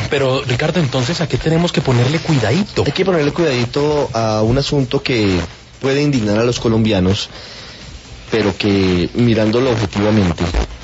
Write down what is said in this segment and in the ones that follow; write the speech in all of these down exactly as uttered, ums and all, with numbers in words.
Pero, Ricardo, entonces, ¿a qué tenemos que ponerle cuidadito? Hay que ponerle cuidadito a un asunto que puede indignar a los colombianos, pero que, mirándolo objetivamente,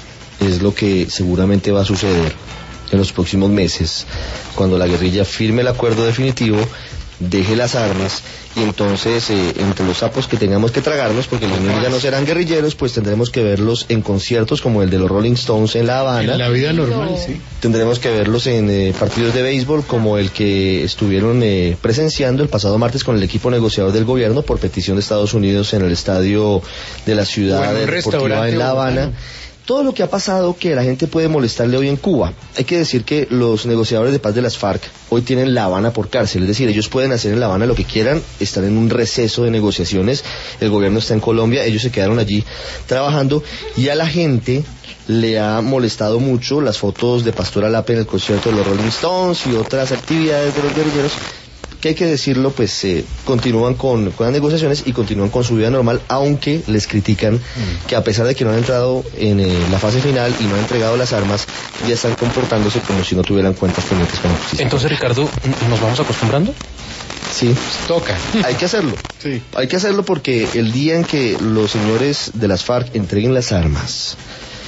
es lo que seguramente va a suceder en los próximos meses, cuando la guerrilla firme el acuerdo definitivo, deje las armas, y entonces eh, entre los sapos que tengamos que tragarnos, porque los niños ya no serán guerrilleros, pues tendremos que verlos en conciertos como el de los Rolling Stones en La Habana. En la vida normal, no. Sí. Tendremos que verlos en eh, partidos de béisbol como el que estuvieron eh, presenciando el pasado martes con el equipo negociador del gobierno por petición de Estados Unidos en el estadio de la ciudad deportiva en La Habana. Todo lo que ha pasado que la gente puede molestarle hoy en Cuba. Hay que decir que los negociadores de paz de las FARC hoy tienen La Habana por cárcel, es decir, ellos pueden hacer en La Habana lo que quieran, están en un receso de negociaciones, el gobierno está en Colombia, ellos se quedaron allí trabajando, y a la gente le ha molestado mucho las fotos de Pastora Lape en el concierto de los Rolling Stones y otras actividades de los guerrilleros, que hay que decirlo, pues eh, continúan con, con las negociaciones y continúan con su vida normal, aunque les critican mm. que a pesar de que no han entrado en eh, la fase final y no han entregado las armas, ya están comportándose como si no tuvieran cuentas pendientes con la justicia. Entonces, Ricardo, ¿nos vamos acostumbrando? Sí. Toca. Hay que hacerlo. Sí. Hay que hacerlo porque el día en que los señores de las FARC entreguen las armas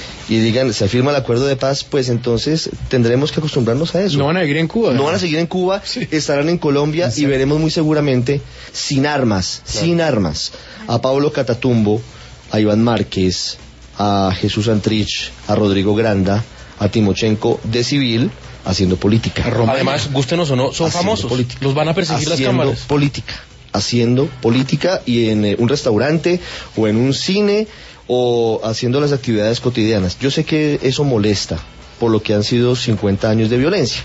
y digan, se firma el acuerdo de paz, pues entonces tendremos que acostumbrarnos a eso. No van a seguir en Cuba. No van a seguir en Cuba, sí. Estarán en Colombia. Exacto. Y veremos muy seguramente sin armas, claro. sin armas, a Pablo Catatumbo, a Iván Márquez, a Jesús Santrich, a Rodrigo Granda, a Timochenko de civil, haciendo política. Además, gústenos o no, son haciendo famosos, política. Los van a perseguir haciendo las cámaras. política, haciendo política y en eh, un restaurante o en un cine o haciendo las actividades cotidianas. Yo sé que eso molesta por lo que han sido cincuenta años de violencia,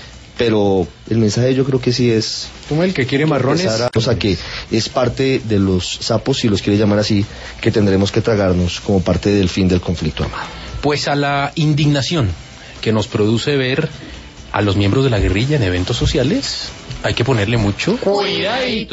pero el mensaje yo creo que sí es como el que quiere marrones, a, o sea, que es parte de los sapos, si los quiere llamar así, que tendremos que tragarnos como parte del fin del conflicto armado. Pues a la indignación que nos produce ver a los miembros de la guerrilla en eventos sociales hay que ponerle mucho cuidadito.